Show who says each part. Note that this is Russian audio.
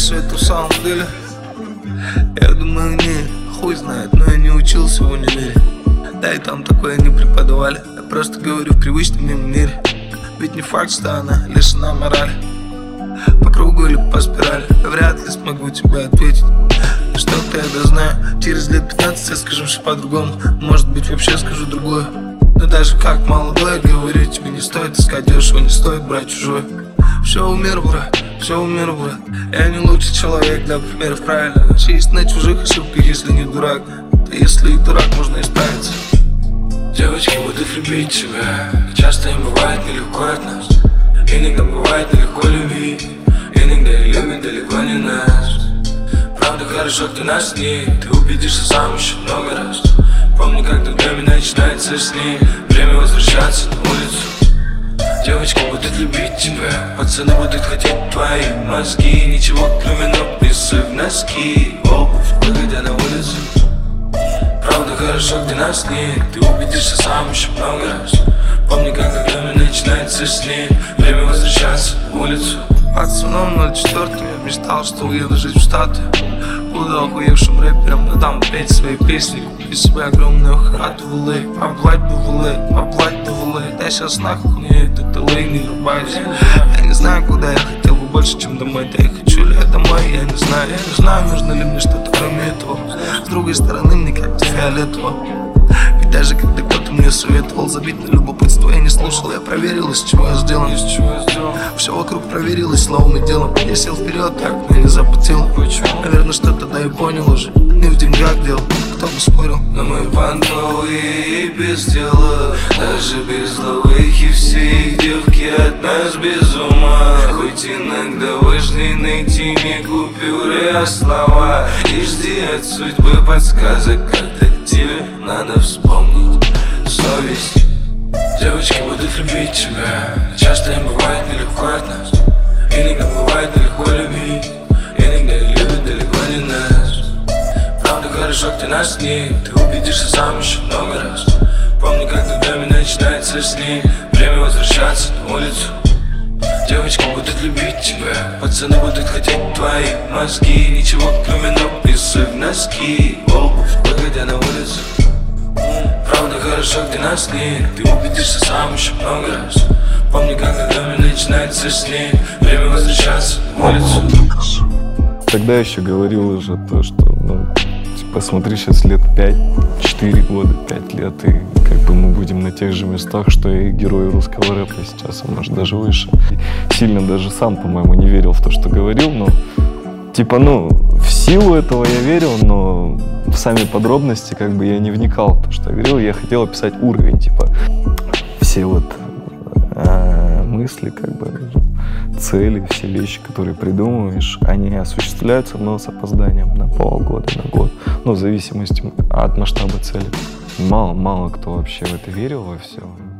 Speaker 1: все это в самом деле? Я думаю, не, хуй знает, но я не учился в универе. Да и там такое не преподавали. Я просто говорю в привычном мне манере. Ведь не факт, что она лишена морали. По кругу или по спирали, я вряд ли смогу тебе ответить. Что-то я дознаю, через лет 15 я скажу все по-другому. Может быть вообще скажу другое. Но даже как молодой, говорю тебе, не стоит искать дешево, не стоит брать чужое. Все умер, брат, все умер, брат. Я не лучший человек для примеров, правильно. Честь на чужих ошибках, если не дурак. Да если и дурак, можно исправиться. Девочки будут любить тебя, часто им бывает нелегко от нас. Иногда бывает нелегко любить, иногда и любят далеко не нас. Правда хорошо, кто нас нет, ты убедишься сам еще много раз. Помни, как время начинается с ней, время возвращаться на улицу. Девочки будут любить тебя, пацаны будут хотеть твои мозги. Ничего кроме ног, писы в носки, обувь, выходя на улицу. Правда хорошо, где нас нет, ты убедишься сам еще много раз. Помни, как время начинается с ней, время возвращаться на улицу. Пацаном 04 я мечтал, что уеду жить в Штаты. Буду охуевшим рэпером, но там петь свои песни. Купи себе огромную хату в LA, оплать бы в LA, оплать бы в LA. Да сейчас нахуй мне этот LA, не врубайся. Я не знаю, куда я хотел бы больше, чем домой. Да я хочу ли я домой, я не знаю. Я не знаю, нужно ли мне что-то кроме этого. С другой стороны, мне как-то фиолетово. Ведь даже когда кто-то мне советовал забить на любопытство, я не слушал, я проверил, из чего я сделан. Все вокруг проверилось словом и делом. Я сел вперед, так меня не запотел. Наверное, что-то да и понял уже. Не в деньгах дело, кто бы спорил. Но мы понтовые и без дела, даже без ловых, и все их девки от нас без ума. Хоть иногда важнее найти не купюры, а слова. И жди от судьбы подсказок, когда тебе надо вспомнить совесть. Девочки будут любить тебя, часто им бывает нелегко от нас. Иногда бывает нелегко любить, иногда любят далеко не нас. Правда хорошо, где нас нет, ты убедишься сам еще много раз. Помни, как время начинается с ней, время возвращаться на улицу. Девочки будут любить тебя, пацаны будут хотеть твои мозги. Ничего кроме ног, писы в носки, обувь, выходя на улицу. Правда хорошо, где нас нет, ты убедишься сам еще много раз. Помни, как время начинается с ней, время возвращаться на улицу.
Speaker 2: Тогда еще говорил уже то, что, типа, смотри, сейчас лет 4 года, 5 лет, и как бы мы будем на тех же местах, что и герои русского рэпа сейчас, а может даже выше. Сильно даже сам, по-моему, не верил в то, что говорил, но, типа, в силу этого я верил, но в сами подробности как бы я не вникал в то, что я говорил. Я хотел описать уровень, типа, все мысли, как бы, цели, все вещи, которые придумываешь, они осуществляются, но с опозданием на полгода, на год, в зависимости от масштаба цели. Мало кто вообще в это верил, во все.